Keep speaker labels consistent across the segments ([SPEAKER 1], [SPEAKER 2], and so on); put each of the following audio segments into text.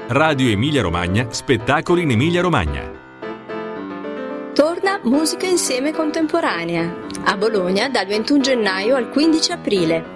[SPEAKER 1] Radio Emilia Romagna, spettacoli in Emilia Romagna.
[SPEAKER 2] Torna Musica Insieme Contemporanea a Bologna dal 21 gennaio al 15 aprile.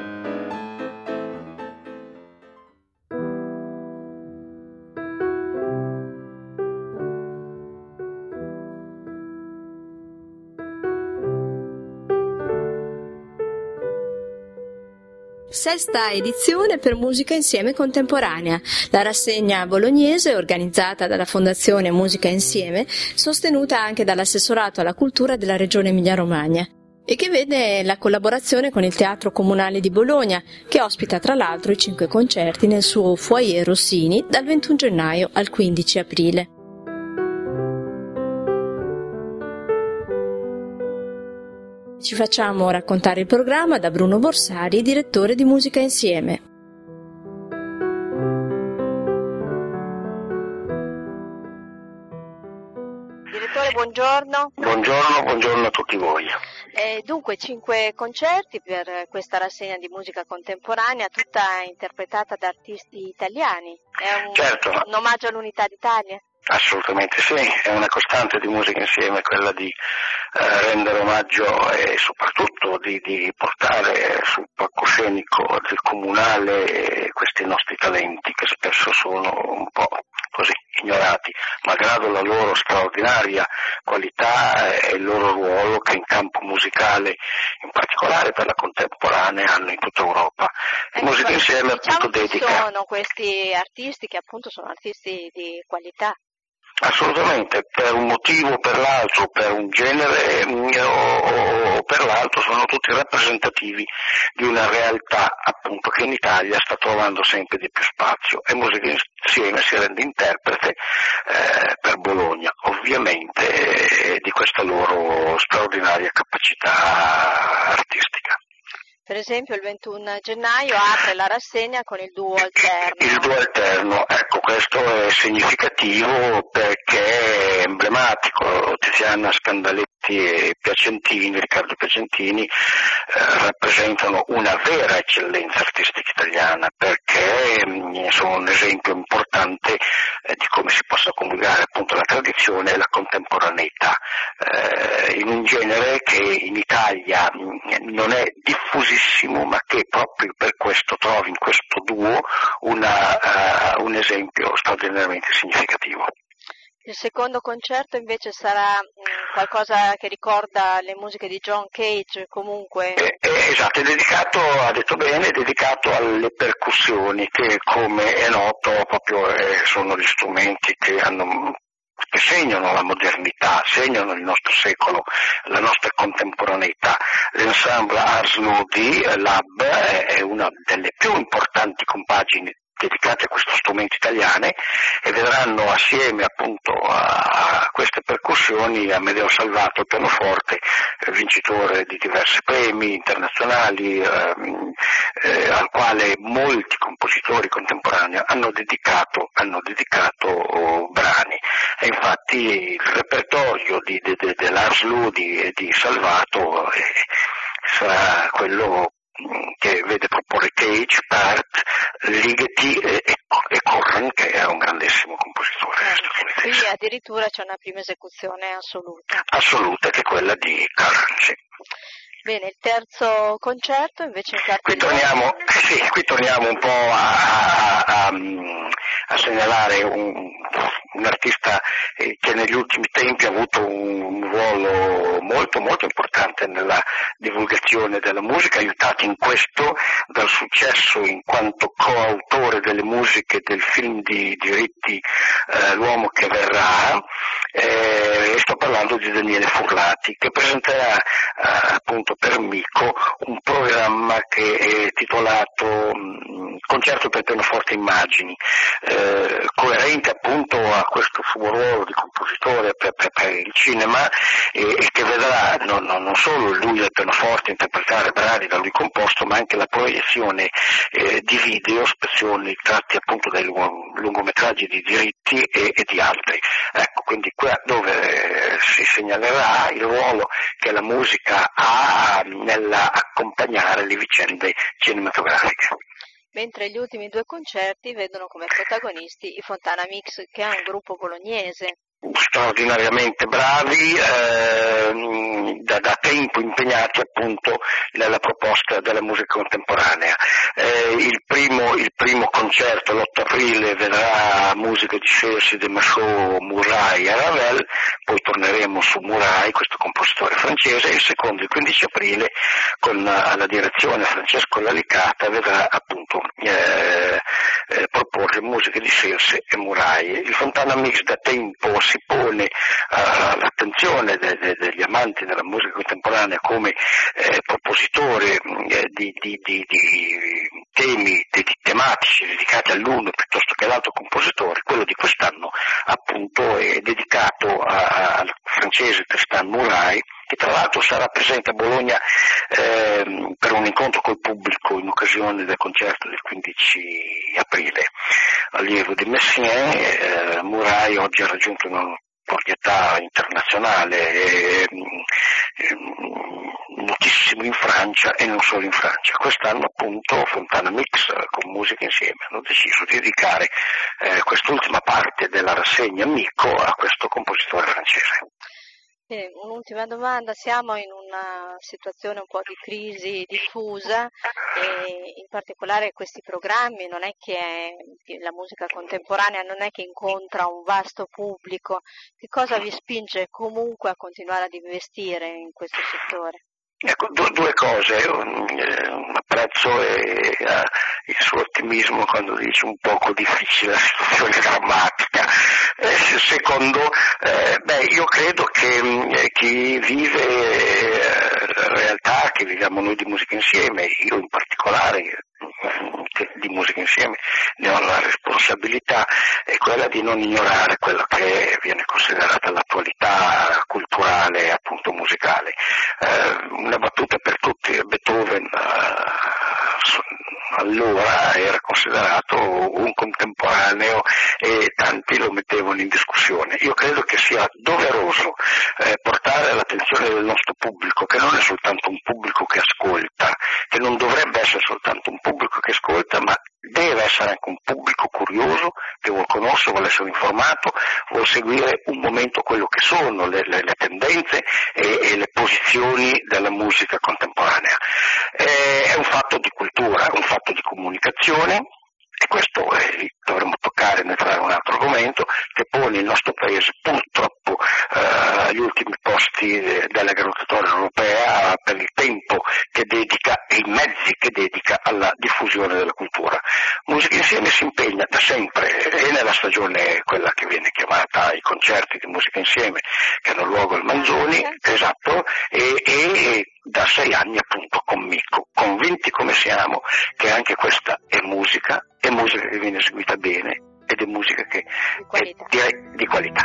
[SPEAKER 2] Sesta edizione per Musica Insieme Contemporanea, la rassegna bolognese organizzata dalla Fondazione Musica Insieme, sostenuta anche dall'assessorato alla cultura della Regione Emilia-Romagna, e che vede la collaborazione con il Teatro Comunale di Bologna, che ospita tra l'altro i 5 concerti nel suo Foyer Rossini dal 21 gennaio al 15 aprile. Ci facciamo raccontare il programma da Bruno Borsari, direttore di Musica Insieme.
[SPEAKER 3] Direttore, buongiorno.
[SPEAKER 4] Buongiorno a tutti voi.
[SPEAKER 3] Dunque, 5 concerti per questa rassegna di musica contemporanea, tutta interpretata da artisti italiani. È
[SPEAKER 4] Certo.
[SPEAKER 3] un omaggio all'unità d'Italia?
[SPEAKER 4] Assolutamente sì, è una costante di Musica Insieme quella di rendere omaggio e soprattutto di portare sul palcoscenico del comunale questi nostri talenti che spesso sono un po' così ignorati, malgrado la loro straordinaria qualità e il loro ruolo che in campo musicale, in particolare per la contemporanea, hanno in tutta Europa. Musica Insieme appunto dedica.
[SPEAKER 3] Chi sono questi artisti che appunto sono artisti di qualità?
[SPEAKER 4] Assolutamente, per un motivo o per l'altro, per un genere o per l'altro, sono tutti rappresentativi di una realtà appunto che in Italia sta trovando sempre di più spazio, e Musica Insieme si rende interprete per Bologna, ovviamente, di questa loro straordinaria capacità artistica.
[SPEAKER 3] Per esempio il 21 gennaio apre la rassegna con il duo alterno.
[SPEAKER 4] Il duo alterno, ecco, questo è significativo perché è emblematico. Tiziana Scandaletti e Riccardo Piacentini rappresentano una vera eccellenza artistica italiana, perché sono un esempio importante di come si possa coniugare appunto la tradizione e la contemporaneità in un genere che in Italia non è diffusissimo, ma che proprio per questo trovi in questo duo un esempio straordinariamente significativo.
[SPEAKER 3] Il secondo concerto invece sarà qualcosa che ricorda le musiche di John Cage, comunque.
[SPEAKER 4] Esatto, è dedicato, ha detto bene, è dedicato alle percussioni, che come è noto proprio sono gli strumenti che segnano la modernità, segnano il nostro secolo, la nostra contemporaneità. L'ensemble Ars Ludi Lab è una delle più importanti compagini dedicate a questo strumento italiane, e vedranno assieme appunto a queste percussioni Amedeo Salvato, il pianoforte, vincitore di diversi premi internazionali, al quale molti compositori contemporanei hanno dedicato brani. E infatti il repertorio dell'Ars Ludi e di Salvato sarà quello che vede proporre Cage, Part, Ligeti e Corran, che è un grandissimo compositore statunitense.
[SPEAKER 3] Qui addirittura c'è una prima esecuzione assoluta.
[SPEAKER 4] Assoluta, che è quella di Corran, sì.
[SPEAKER 3] Bene, il terzo concerto invece in
[SPEAKER 4] Qui torniamo un po' a segnalare un artista che negli ultimi tempi ha avuto un ruolo molto molto importante nella divulgazione della musica, aiutato in questo dal successo in quanto coautore delle musiche del film di Ritti, L'uomo che verrà, e sto parlando di Daniele Furlati, che presenterà appunto per Mico un programma che è titolato Concerto per pianoforte e immagini, coerente appunto a questo suo ruolo di compositore per il cinema, e che vedrà non solo lui al pianoforte interpretare brani da lui composto, ma anche la proiezione di video, spezzoni tratti appunto dai lungometraggi di Ritti e di altri. Ecco, quindi qua dove si segnalerà il ruolo che la musica ha nell'accompagnare le vicende cinematografiche.
[SPEAKER 3] mentre gli ultimi 2 concerti vedono come protagonisti i Fontana Mix, che è un gruppo bolognese.
[SPEAKER 4] Straordinariamente bravi, da tempo impegnati appunto nella proposta della musica contemporanea. Il primo concerto l'8 aprile vedrà musica di Celsi, De Machaut, Murail e Ravel, poi torneremo su Murail, questo compositore francese, e il secondo il 15 aprile con la direzione Francesco Lalicata vedrà appunto proporre musica di Celsi e Murail. Il Fontana Mix da tempo si pone all'attenzione degli amanti della musica contemporanea come propositore di temi tematici dedicati all'uno piuttosto che all'altro compositore. Quello di quest'anno appunto è dedicato al francese Tristan Murail, che tra l'altro sarà presente a Bologna per un incontro col pubblico in occasione del concerto del 15 aprile. Allievo di Messiaen, Murail oggi ha raggiunto una notorietà internazionale, notissimo in Francia e non solo in Francia. Quest'anno appunto Fontana Mix con Musica Insieme hanno deciso di dedicare quest'ultima parte della rassegna Amico a questo compositore francese.
[SPEAKER 3] Un'ultima domanda, siamo in una situazione un po' di crisi diffusa e in particolare questi programmi non è che la musica contemporanea non è che incontra un vasto pubblico, che cosa vi spinge comunque a continuare ad investire in questo settore?
[SPEAKER 4] Ecco, due cose, apprezzo il suo ottimismo quando dice un poco difficile, la situazione drammatica. Secondo, io credo che chi vive la realtà che viviamo noi di Musica Insieme, io in particolare di Musica Insieme ne ho la responsabilità, è quella di non ignorare quello che viene considerata l'attualità culturale, appunto musicale. Una battuta per tutti: Beethoven allora era considerato un contemporaneo e tanti lo mettevano in discussione. Io credo che sia doveroso portare all'attenzione del nostro pubblico, che non è soltanto un pubblico che ascolta, che non dovrebbe essere soltanto un pubblico che ascolta, ma deve essere anche un pubblico curioso, che vuol conoscere, vuole essere informato, vuol seguire un momento quello che sono le tendenze e le posizioni della musica contemporanea. È un fatto di cultura, è un fatto di comunicazione, e questo dovremmo toccare nel fare un altro argomento che pone il nostro paese purtroppo agli ultimi posti della graduatoria europea per il tempo che dedica e i mezzi che dedica alla diffusione della cultura. Musica Insieme si impegna da sempre, e nella stagione quella che viene chiamata i concerti di Musica Insieme, che hanno luogo al Manzoni, esatto, e da 6 anni appunto con Mico, convinti come siamo che anche questa è musica che viene eseguita bene ed è musica che è di qualità.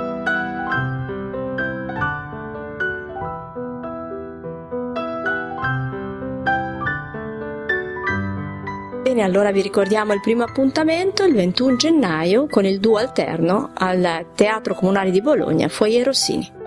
[SPEAKER 2] Bene, allora vi ricordiamo il primo appuntamento il 21 gennaio con il duo alterno al Teatro Comunale di Bologna, Foyer Rossini.